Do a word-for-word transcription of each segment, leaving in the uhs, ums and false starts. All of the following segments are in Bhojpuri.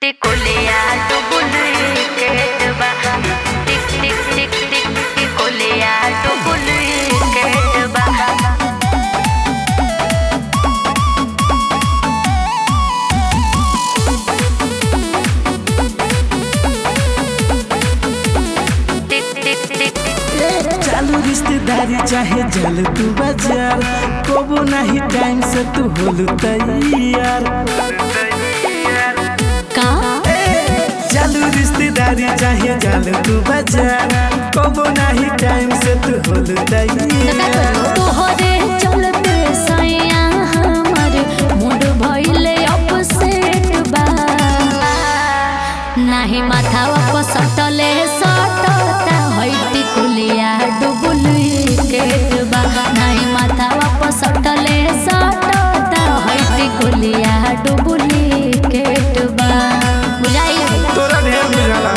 टिकोलिया डुबुलिकेट बा टिक टिक टिक टिक टिकोलिया डुबुलिकेट बा। चालू रिश्तेदारी चाहे जल तू बाजार कबो नहीं टाइम से तू होलू तैयार का चालू रिश्तेदारी चाहे जल तू बाजार कबो नहीं टाइम से तू होलू तैयार तोहरे चलते सैया हमर मूड भइले अपसेट बा नाही माथावा पर सटले सटता हई टिकुलिया डुबुलिकेट बा नाही माथावा पर सटले सटता हई टिकुलिया डुबुलिकेट बा। बुझाई तोरा ढेर बुझाला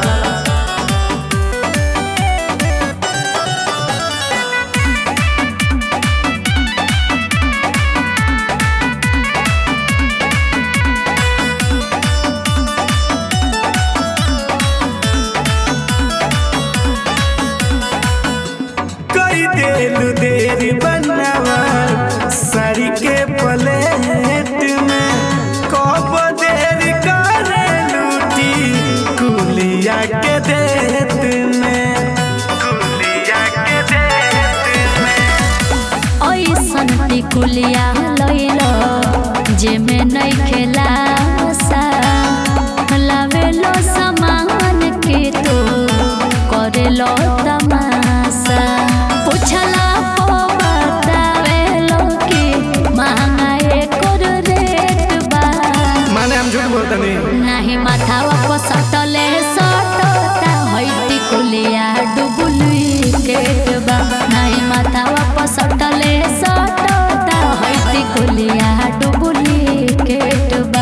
देलू देरी बनावा साड़ी के प्लेट में कब देरी करे लूटी कुलिया के देत में कुलिया के देत में ऐसन टिकुलिया लइलो जे में नहीं खेला सा लावेलो सामान के तो करेलो तमाशा पूछला पो बतावेलो कि महंगा एकर रेट बा माने हम झूठ बोलता नहीं नाही माथावा पर सटले सटता हई टिकुलिया डुबुलिकेट बा नाही माथावा पर सटले सटता हई टिकुलिया डुबुलिकेट बा।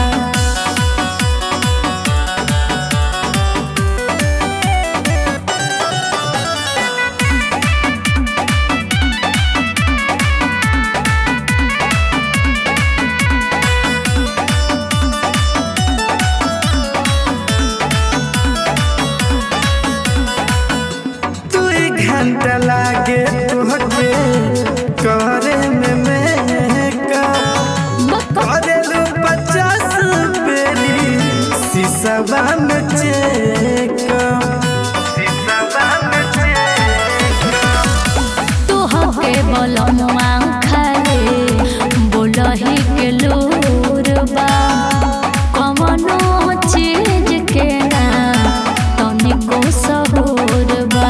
घंटा लागे तुहके करे में मेकअप करेलू पचास बेली शीशवा में चेकअप शीशवा में चेकअप तुहके बोलमुआ खाले बोलही के लूर बा कवनो चीज के ना तनिको सहूर बा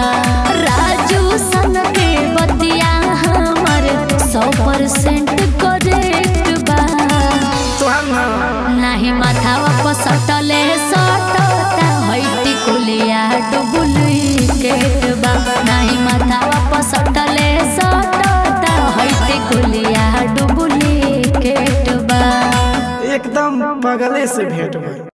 सौ परसेंट करेक्ट बा नाही माथावा पर सटले सटता हई टिकुलिया डुबुलिकेट बा नाही माथावा पर सटले सटता हई टिकुलिया डुबुलिकेट बा एकदम बगले से भेंट भइल।